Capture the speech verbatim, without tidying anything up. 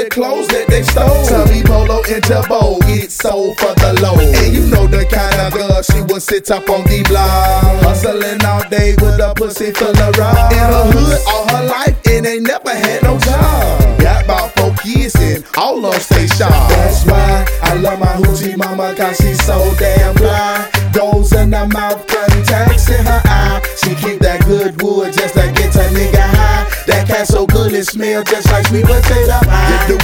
the clothes that they stole. Tommy Polo into bowl, get sold for the low. And you know the kind of girl she would sit up on the block, hustling all day with a pussy full of rock. In her hood all her life and ain't never had no job. Got about four kids and all of them stay sharp. That's why I love my hoochie mama, cause she's so damn fly. Goes in her mouth, contacts in her eye. She keep that good wood just like it's a nigga high. That cat so good it smell just like sweet potato pie.